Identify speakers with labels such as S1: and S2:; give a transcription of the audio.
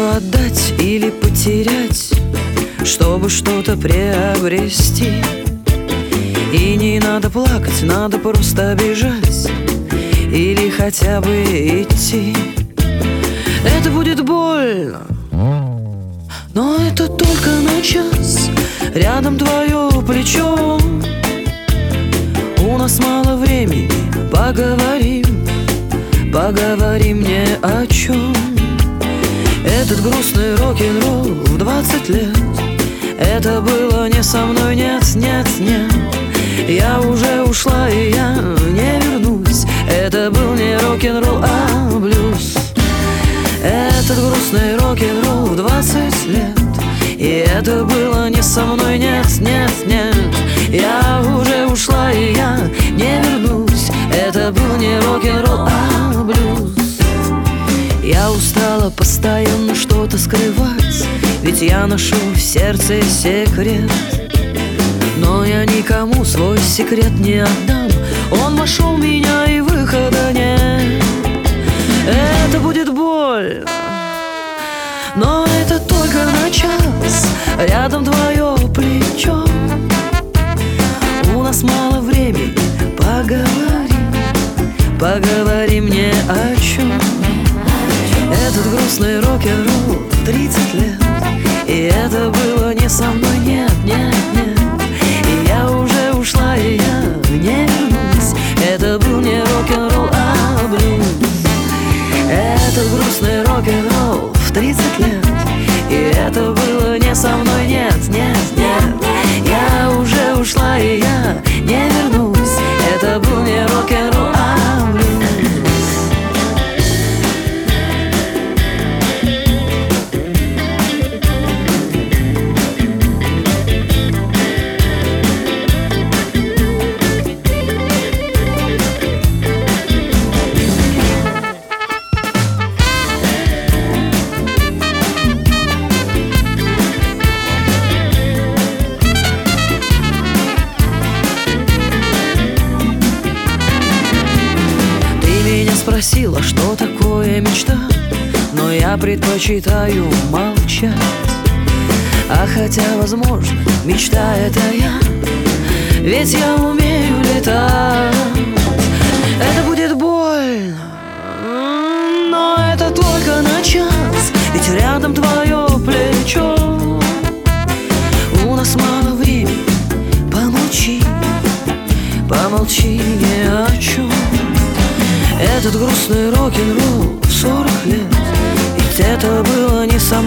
S1: отдать или потерять, чтобы что-то приобрести. И не надо плакать, надо просто бежать или хотя бы идти. Это будет больно, но это только на час. Рядом твое плечо. У нас мало времени, поговорим не о чем. Этот грустный рок-н-ролл в 20 лет, это было не со мной, нет, нет, нет. Я уже ушла, и я не вернусь. Это был не рок-н-ролл, а блюз. Этот грустный рок-н-ролл в 20 лет, и это было не со мной, нет, нет, нет. Я уже ушла, и я не вернусь. Это был не рок-н-ролл, а блюз. Я устала постоянно что-то скрывать, ведь я ношу в сердце секрет. Но я никому свой секрет не отдам. Он вошел в меня, и выхода нет. Это будет больно, но это только на час. Рядом твое плечо. У нас мало времени, поговорим не о чем. Этот грустный рок-н-ролл 30 лет, и это было не со мной, нет, нет, нет. И я уже ушла, и я не вернусь. Это был не рок-н-ролл, а блюз. Этот грустный рок-н-ролл в 30 лет, и это было не со мной, нет, нет, нет. Я уже ушла, и я не вернусь. Это был не рок-н-ролл, а блюз. Спросила, что такое мечта, но я предпочитаю молчать. А хотя, возможно, мечта — это я, ведь я умею летать. Это будет больно, но это только на час, ведь рядом твое плечо. У нас мало времени, помолчи не о чем. Этот грустный рок-н-ролл в 40 лет, ведь это было не со